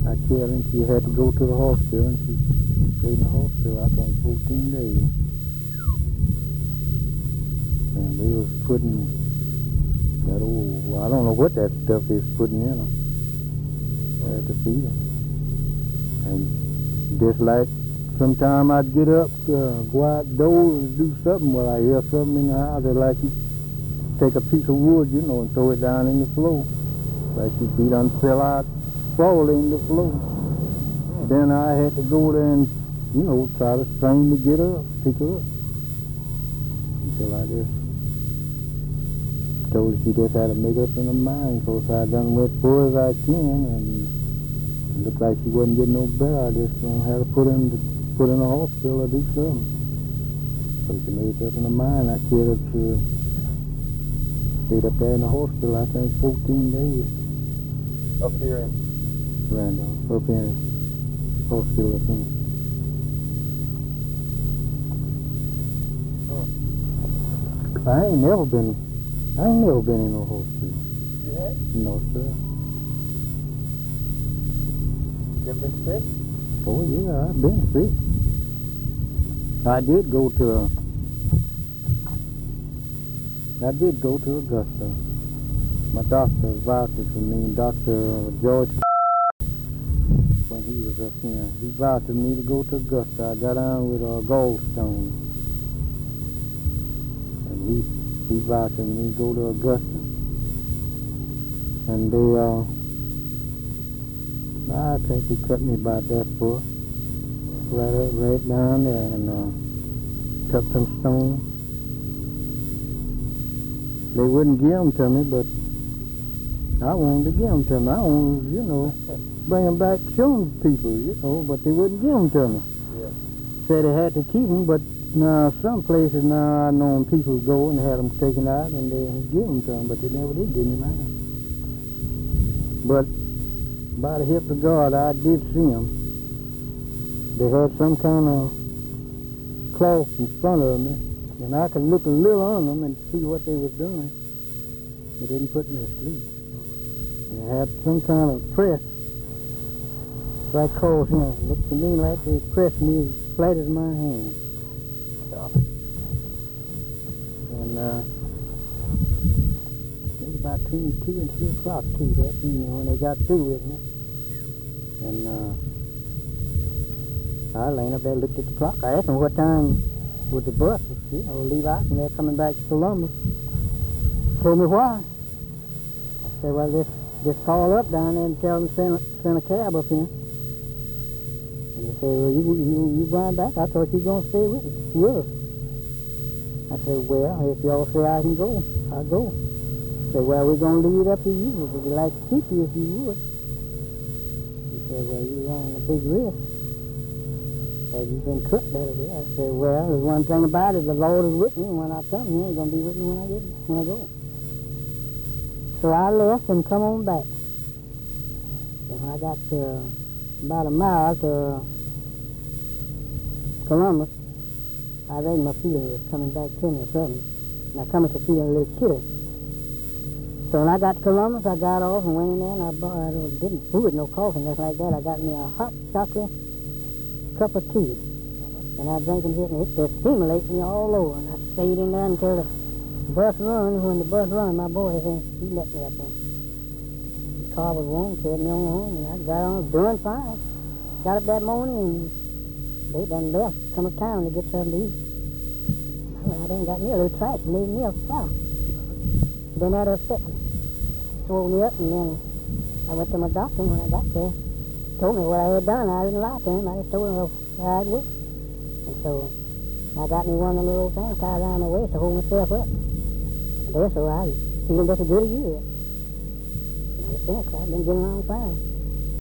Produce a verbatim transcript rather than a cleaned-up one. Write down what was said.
I carried and she had to go to the hospital, and she stayed in the hospital, I think, fourteen days. And they was putting that old, well, I don't know what that stuff is putting in them. I had to feed them. And just like sometime I'd get up, uh, go outdoors and do something, well, I hear something in the house, they like you take a piece of wood, you know, and throw it down in the floor. Like you beat on fell out, fall in the floor. Mm. Then I had to go there and, you know, try to strain to get up, pick her up. Until I just told her she just had to make up in her mind, because I done went far as I can, and it looked like she wasn't getting no better. I just gonna have to put her in the, put her in the hospital or do something. So she made up in her mind. I carried her to, stayed up there in the hospital, I think, fourteen days. Up here in Randolph, up in the hospital, I think. Oh. I ain't never been, I ain't never been in no hospital. You had? No, sir. You ever been sick? Oh, yeah, I've been sick. I did go to a, I did go to Augusta. My doctor vouched for me, Doctor George, when he was up here. He vouched for me to go to Augusta. I got on with a gallstone. And he, he vouched for me to go to Augusta. And they, uh, I think he cut me about that far. Right up, right down there, and uh, took some stones. They wouldn't give them to me, but I wanted to give them to me. I wanted, you know, bring them back, show them to people, you know, but they wouldn't give them to me. Yeah. Said they had to keep them, but now some places now I know people go and had them taken out and they give them to them, but they never did give me mine. But by the help of God, I did see them. They had some kind of cloth in front of me, and I could look a little on them and see what they was doing. They didn't put me to sleep. They had some kind of press, right close, you know, looked to me like they pressed me as flat as my hand. And uh, it was about between two and three o'clock too that evening when they got through with me. And uh, I laying up there, looked at the clock. I asked them what time would the bus, you know, leave out, and they're coming back to Columbus. Told me why. I said, well, just, just call up down there and tell them to send, send a cab up here. And they said, well, you, you, you going back? I thought you were going to stay with, with us. I said, well, if y'all say I can go, I'll go. They said, well, we're going to leave it up to you, but we'd like to keep you if you would. He said, well, you're running a big risk. Have you been cooked that way? I said, well, there's one thing about it, the Lord is with me, and when I come, he ain't going to be with me when I get when I go. So I left and come on back. And when I got to about a mile to Columbus, I think my feeling was coming back to me or something. And I come to feel a little chilly. So when I got to Columbus, I got off and went in there, and I, bought, I didn't do it, no coffee, nothing like that. I got me a hot chocolate cup of tea, uh-huh. And I drinking it, and it just stimulates me all over. And I stayed in there until the bus run. When the bus run, my boy, he let me up there. The car was warm, carried me on home, and I got on, doing fine. Got up that morning, and they done left, come to town to get something to eat. Well, I done got me a little trash, made me a fire. Uh-huh. Then that upset me, swole me up, and then I went to my doctor when I got there. Told me what I had done. I didn't lie to him. I just told him how it was. And so I got me one of them little things tied around my waist to hold myself up. And that's so I was feeling just as good as you did. And ever since, I've been getting along fine.